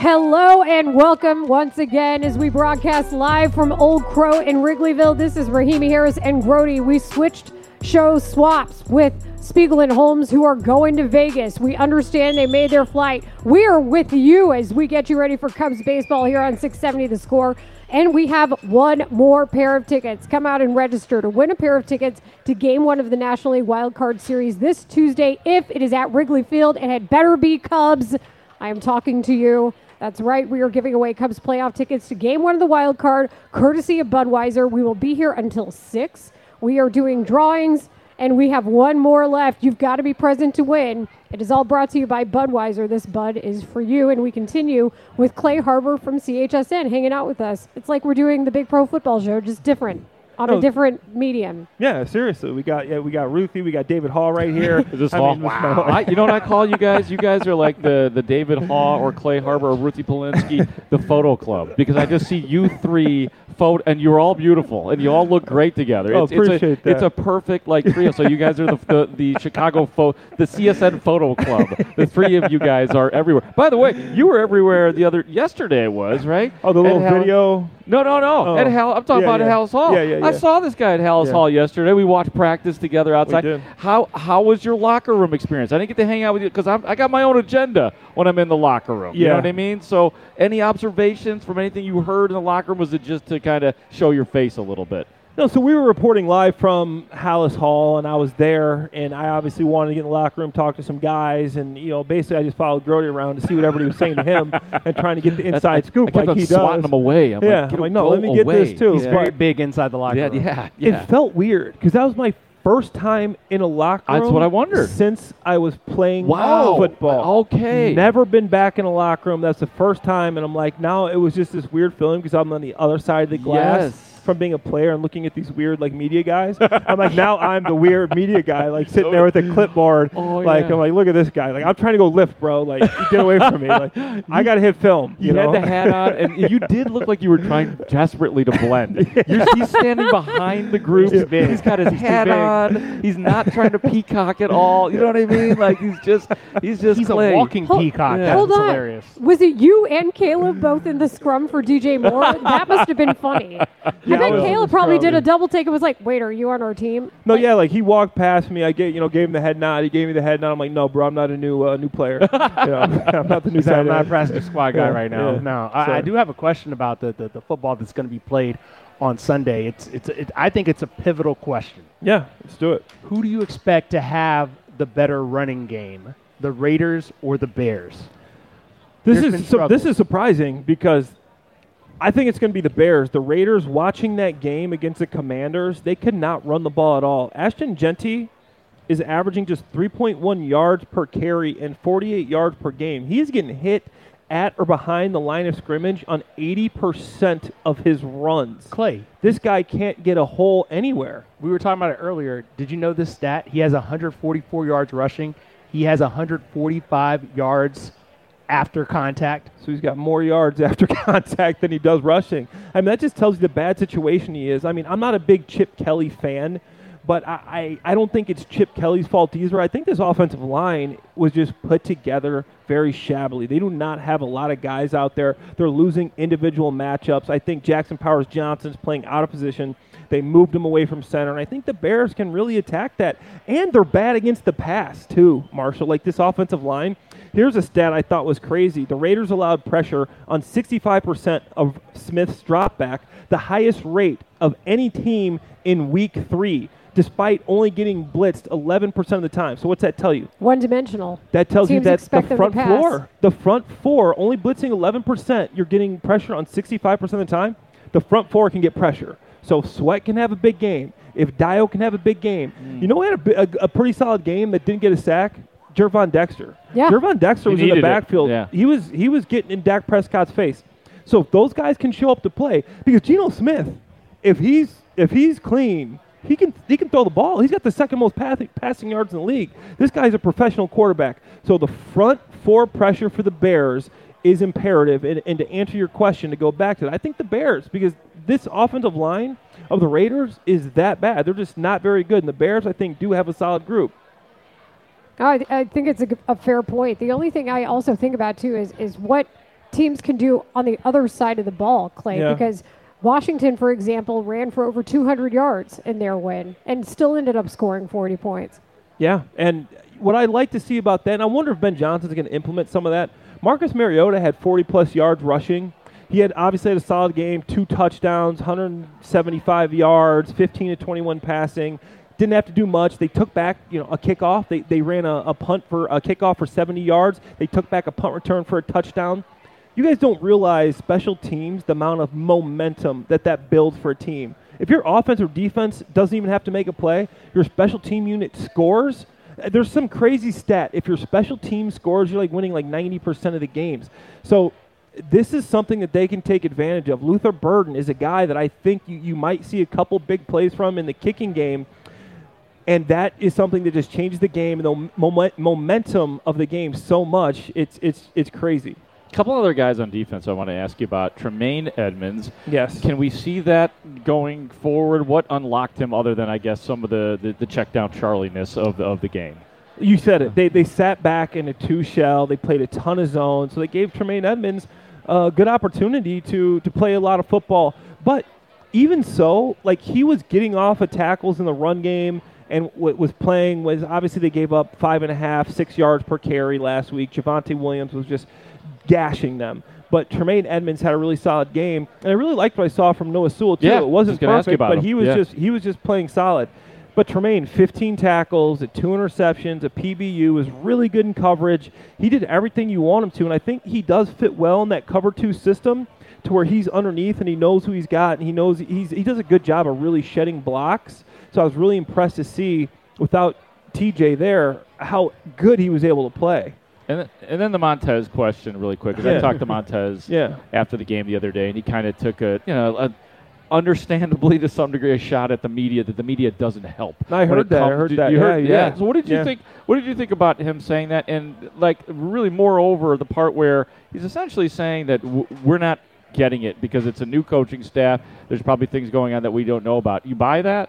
Hello and welcome once again as we broadcast live from Old Crow in Wrigleyville. This is Rahimi Harris and Grody. We switched show swaps with Spiegel and Holmes, who are going to Vegas. We understand they made their flight. We are with you as we get you ready for Cubs baseball here on six seventy The Score. And we have one more pair of tickets. Come out and register to win a pair of tickets to Game One of the National League Wild Card Series this Tuesday. If it is at Wrigley Field, and it better be Cubs. I am talking to you. That's right. We are giving away Cubs playoff tickets to Game One of the Wild Card, courtesy of Budweiser. We will be here until six. We are doing drawings, and we have one more left. You've got to be present to win. It is all brought to you by Budweiser. This Bud is for you. And we continue with Clay Harbor from C H S N hanging out with us. It's like we're doing the Big Pro Football Show, just different. On No. a different medium. Yeah, seriously. We got yeah, we got Ruthie, we got David Hall right here. Is this I Hall? mean, this- Wow. I, you know what I call you guys? You guys are like the, the David Hall or Clay Harbor or Ruthie Polinsky, the photo club. Because I just see you three photo, and you're all beautiful, and you all look great together. Oh, it's, it's, appreciate a, that. it's a perfect like trio. So you guys are the the, the Chicago pho- the C S N photo club. The three of you guys are everywhere. By the way, you were everywhere the other yesterday. It was right. Oh, the At little Hal- video. No, no, no. Oh. At Hal, I'm talking Yeah, about yeah. at Hallis Hall. Yeah, yeah, yeah. I saw this guy at Hallis Yeah. Hall yesterday. We watched practice together outside. did. How how was your locker room experience? I didn't get to hang out with you because I got my own agenda when I'm in the locker room. You Yeah. know what I mean? So, any observations from anything you heard in the locker room? Was it just to kind of show your face a little bit? No, so we were reporting live from Hallis Hall, and I was there, and I obviously wanted to get in the locker room, talk to some guys, and, you know, basically I just followed Grody around to see what everybody was saying to him and trying to get the That's- inside I- scoop I kept like on he swatting does. him away. I'm yeah, like, get I'm like, him- no, go let me get away. this, too. He's Yeah. very big inside the locker Yeah, room. yeah, yeah. It felt weird because that was my first time in a locker room. That's what I wondered. Since I was playing Wow. football. Okay. Never been back in a locker room. That's the first time, and I'm like, now it was just this weird feeling because I'm on the other side of the glass. Yes. From being a player and looking at these weird like media guys, I'm like, now I'm the weird media guy, like sitting there with a clipboard. Oh, like yeah. I'm like, look at this guy. Like I'm trying to go lift, bro. Like get away from me. Like I gotta hit film. You, You, know? had the hat on, and you did look like you were trying desperately to blend. You're, he's standing behind the group. He's big. He's got his He's too hat big. on. He's not trying to peacock at all. You know what I mean? Like he's just, he's just He's Clay. a walking Hold- peacock. Yeah. That's Hold on. hilarious. Was it you and Caleb both in the scrum for D J Moore? That must have been funny. Yeah, I I bet was in Caleb the probably scrum. did a double take and was like, wait, are you on our team? No, yeah, like he walked past me. I gave, you know, gave him the head nod. He gave me the head nod. I'm like, no, bro, I'm not a new uh, new player. You know, I'm not the new He's not, tight I'm not a end. practice squad guy Yeah, right now. yeah. No, I, So- I do have a question about the, the, the football that's going to be played on Sunday. It's it's it, I think it's a pivotal question. Yeah, let's do it. Who do you expect to have the better running game, the Raiders or the Bears? This There's been is su- this struggles. is surprising because I think it's going to be the Bears. The Raiders, watching that game against the Commanders, they could not run the ball at all. Ashton Genty is averaging just three point one yards per carry and forty-eight yards per game. He is getting hit at or behind the line of scrimmage on eighty percent of his runs. Clay, This guy can't get a hole anywhere. we were talking about it earlier. Did you know this stat? He has one hundred forty-four yards rushing. He has one hundred forty-five yards after contact. So he's got more yards after contact than he does rushing. I mean, that just tells you the bad situation he is. I mean, I'm not a big Chip Kelly fan, but I, I, I don't think it's Chip Kelly's fault either. I think this offensive line was just put together very shabbily. They do not have a lot of guys out there. They're losing individual matchups. I think Jackson Powers Johnson's playing out of position. They moved him away from center, and I think the Bears can really attack that. And they're bad against the pass, too, Marshall. Like this offensive line. Here's a stat I thought was crazy. The Raiders allowed pressure on sixty-five percent of Smith's dropback, the highest rate of any team in week three, despite only getting blitzed eleven percent of the time. So what's that tell you? One-dimensional. That tells Teams you that expect the them to front pass. four, the front four, only blitzing eleven percent, you're getting pressure on sixty-five percent of the time. The front four can get pressure. So if Sweat can have a big game, if Dio can have a big game, Mm. you know who had a, bi- a, a pretty solid game that didn't get a sack? Jervon Dexter. Yeah. Jervon Dexter He was in the needed it. backfield. Yeah. He was he was getting in Dak Prescott's face. So if those guys can show up to play, because Geno Smith, if he's if he's clean, he can he can throw the ball. He's got the second most pass, passing yards in the league. This guy's a professional quarterback. So the front four pressure for the Bears is imperative. And, and to answer your question, to go back to it, I think the Bears, because this offensive line of the Raiders is that bad. They're just not very good. And the Bears, I think, do have a solid group. I, I think it's a, g- a fair point. The only thing I also think about, too, is, is what teams can do on the other side of the ball, Clay, Yeah. because Washington, for example, ran for over two hundred yards in their win and still ended up scoring forty points. Yeah, and what I like to see about that, and I wonder if Ben Johnson's going to implement some of that. Marcus Mariota had forty-plus yards rushing. He had obviously had a solid game, two touchdowns, one hundred seventy-five yards, fifteen to twenty-one passing. Didn't have to do much. They took back, you know, a kickoff. They they ran a, a punt for a kickoff for seventy yards. They took back a punt return for a touchdown. You guys don't realize special teams, the amount of momentum that that builds for a team. If your offense or defense doesn't even have to make a play, your special team unit scores. There's some crazy stat. If your special team scores, you're like winning like ninety percent of the games. So this is something that they can take advantage of. Luther Burden is a guy that I think you, you might see a couple big plays from in the kicking game. And that is something that just changes the game and the moment, momentum of the game so much. It's it's it's crazy. A couple other guys on defense I want to ask you about. Tremaine Edmonds. Yes. Can we see that going forward? What unlocked him other than, I guess, some of the, the, the check down Charlie-ness of the, of the game? You said it. They they sat back in a two-shell. They played a ton of zone. So they gave Tremaine Edmonds a good opportunity to, to play a lot of football. But even so, like he was getting off of tackles in the run game and what was playing was obviously they gave up five and a half, six yards per carry last week. Javonte Williams was just gashing them. But Tremaine Edmonds had a really solid game, and I really liked what I saw from Noah Sewell too. Yeah, it wasn't just gonna ask you perfect, about but him. he was Yeah. just he was just playing solid. But Tremaine, fifteen tackles, at two interceptions, a P B U, was really good in coverage. He did everything you want him to, and I think he does fit well in that cover two system, to where he's underneath and he knows who he's got, and he knows he's he does a good job of really shedding blocks. So I was really impressed to see, without T J there, how good he was able to play. And then, and then the Montez question really quick, because Yeah. I talked to Montez Yeah. after the game the other day, and he kind of took a, you know, a, understandably to some degree a shot at the media that the media doesn't help. I when heard it that. I comes heard to- that. You Yeah, heard, yeah. So what did you Yeah. think? What did you think about him saying that? And like really, moreover, the part where he's essentially saying that w- we're not getting it because it's a new coaching staff. There's probably things going on that we don't know about. You buy that?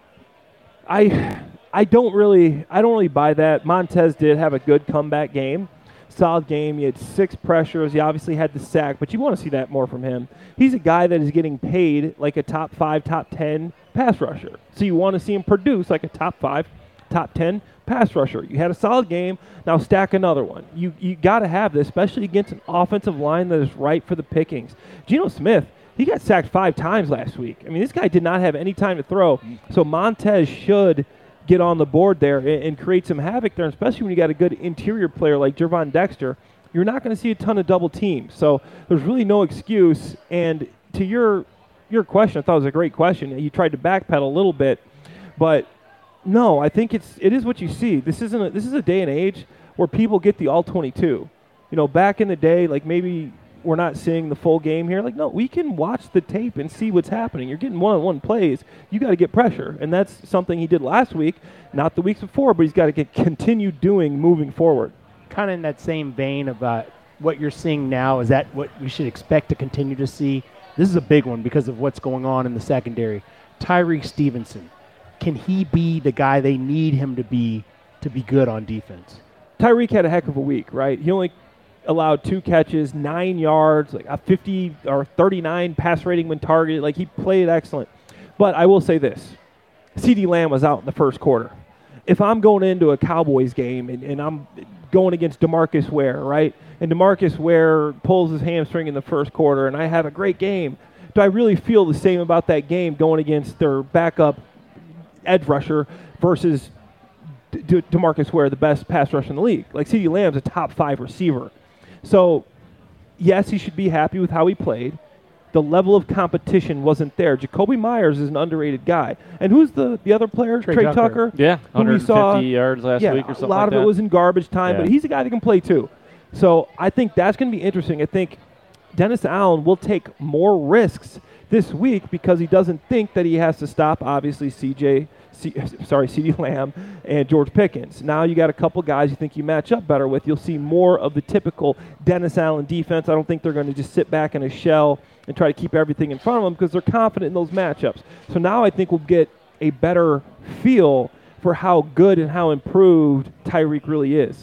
I I don't really I don't really buy that. Montez did have a good comeback game. Solid game. He had six pressures. He obviously had the sack, but you want to see that more from him. He's a guy that is getting paid like a top five, top ten pass rusher. So you want to see him produce like a top five, top ten pass rusher. You had a solid game. Now stack another one. You you got to have this, especially against an offensive line that is ripe for the pickings. Geno Smith, he got sacked five times last week. I mean, this guy did not have any time to throw. So Montez should get on the board there and, and create some havoc there, especially when you got a good interior player like Jervon Dexter. You're not going to see a ton of double teams. So there's really no excuse. And to your your question, I thought it was a great question. You tried to backpedal a little bit, but no, I think it's it is what you see. This isn't a, this is a day and age where people get the all twenty-two. You know, back in the day, like maybe we're not seeing the full game here. Like, no, we can watch the tape and see what's happening. You're getting one-on-one plays. You got to get pressure, and that's something he did last week, not the weeks before, but he's got to get continue doing moving forward. Kind of in that same vein about what you're seeing now, is that what we should expect to continue to see? This is a big one because of what's going on in the secondary. Tyreek Stevenson, can he be the guy they need him to be to be good on defense? Tyreek had a heck of a week, right? He only allowed two catches, nine yards, like a fifty or thirty-nine pass rating when targeted. Like, he played excellent. But I will say this. CeeDee Lamb was out in the first quarter. If I'm going into a Cowboys game and, and I'm going against DeMarcus Ware, right, and DeMarcus Ware pulls his hamstring in the first quarter and I have a great game, do I really feel the same about that game going against their backup edge rusher versus De- De- DeMarcus Ware, the best pass rusher in the league? Like, CeeDee Lamb's a top five receiver. So, yes, he should be happy with how he played. The level of competition wasn't there. Jacoby Myers is an underrated guy. And who's the, the other player? Trey Trey, Tucker. Tucker. Yeah, who we one hundred fifty saw, yards last yeah, week or something a lot like of that. it was in garbage time, Yeah. but he's a guy that can play too. So I think that's going to be interesting. I think Dennis Allen will take more risks this week because he doesn't think that he has to stop, obviously, C J C, sorry, CeeDee Lamb and George Pickens. Now you got a couple guys you think you match up better with. You'll see more of the typical Dennis Allen defense. I don't think they're going to just sit back in a shell and try to keep everything in front of them because they're confident in those matchups. So now I think we'll get a better feel for how good and how improved Tyreek really is.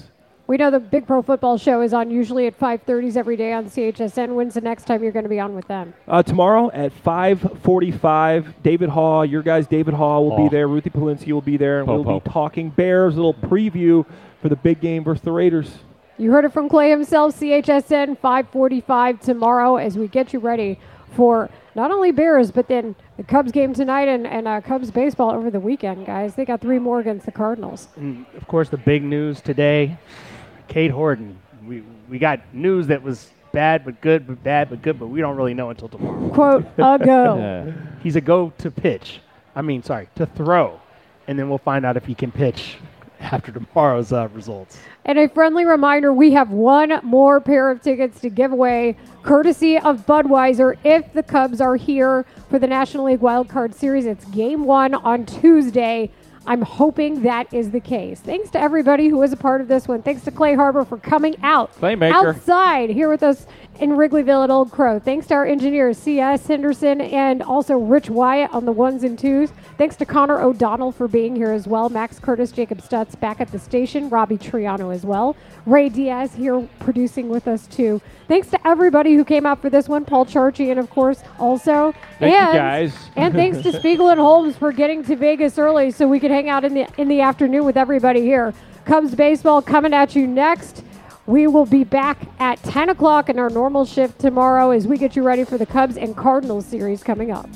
We know the Big Pro Football Show is on usually at five thirty every day on C H S N. When's the next time you're going to be on with them? Uh, tomorrow at five forty-five, David Haw, your guys David Haw will Oh. be there. Ruthie Polinsky will be there, and Pope, we'll Pope. be talking Bears, a little preview for the big game versus the Raiders. You heard it from Clay himself, C H S N, five forty-five tomorrow as we get you ready for not only Bears, but then the Cubs game tonight and, and uh, Cubs baseball over the weekend, guys. They got three more against the Cardinals. And of course, the big news today, Cade Horton. We we got news that was bad but good, but bad but good, but we don't really know until tomorrow. Quote, a go. Yeah. He's a go to pitch. I mean, sorry, to throw. And then we'll find out if he can pitch after tomorrow's uh, results. And a friendly reminder, we have one more pair of tickets to give away, courtesy of Budweiser, if the Cubs are here for the National League Wild Card Series. It's game one on Tuesday. I'm hoping that is the case. Thanks to everybody who was a part of this one. Thanks to Clay Harbor for coming out Playmaker. outside here with us in Wrigleyville at Old Crow. Thanks to our engineers, C S Henderson and also Rich Wyatt on the ones and twos. Thanks to Connor O'Donnell for being here as well. Max Curtis, Jacob Stutz back at the station. Robbie Triano as well. Ray Diaz here producing with us too. Thanks to everybody who came out for this one. Paul Charchian, of course, also. Thank and, you, guys. and thanks to Spiegel and Holmes for getting to Vegas early so we could hang out in the in the afternoon with everybody here. Cubs baseball coming at you next. We will be back at ten o'clock in our normal shift tomorrow as we get you ready for the Cubs and Cardinals series coming up.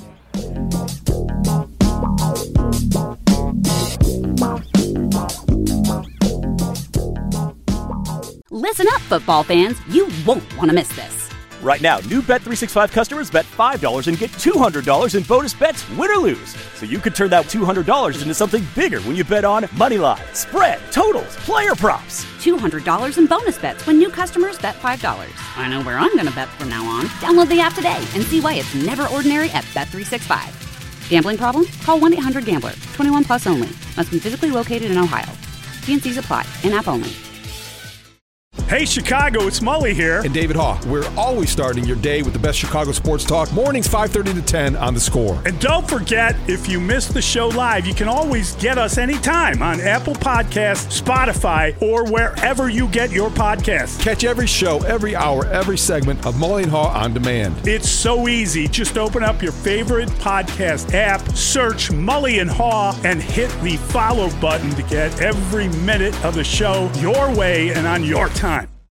Listen up, football fans. You won't want to miss this. Right now, new Bet three sixty-five customers bet five dollars and get two hundred dollars in bonus bets, win or lose. So you could turn that two hundred dollars into something bigger when you bet on money line, spread, totals, player props. two hundred dollars in bonus bets when new customers bet five dollars. I know where I'm going to bet from now on. Download the app today and see why it's never ordinary at Bet three sixty-five. Gambling problem? Call one eight hundred gambler. twenty-one plus only. Must be physically located in Ohio. T and C's apply. In-app only. Hey, Chicago, it's Mully here. And David Haw. We're always starting your day with the best Chicago sports talk. Mornings five thirty to ten on The Score. And don't forget, if you missed the show live, you can always get us anytime on Apple Podcasts, Spotify, or wherever you get your podcasts. Catch every show, every hour, every segment of Mully and Haw on demand. It's so easy. Just open up your favorite podcast app, search Mully and Haw, and hit the follow button to get every minute of the show your way and on your time.